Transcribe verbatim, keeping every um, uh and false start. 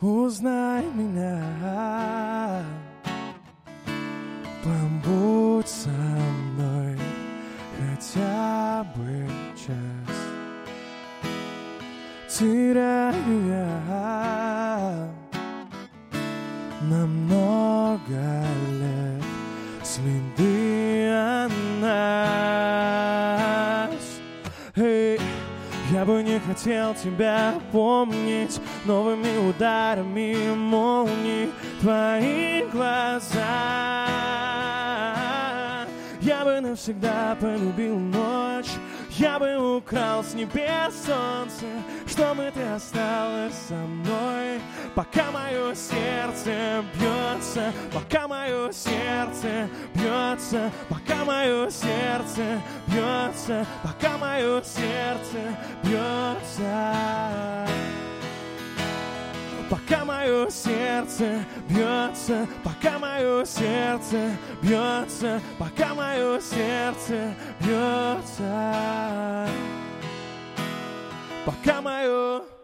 Узнай меня, побудь со мной хотя бы час. Теряю я на много лет следы о нас. Эй, я бы не хотел тебя помнить новыми ударами молний твои глаза. Я бы навсегда полюбил ночь, я бы украл с небес солнце, чтобы ты осталась со мной, пока мое сердце бьется, пока мое сердце бьется, пока мое сердце бьется, пока мое сердце бьется. Пока мое сердце бьется, пока мое сердце бьется, пока мое сердце бьется, пока мое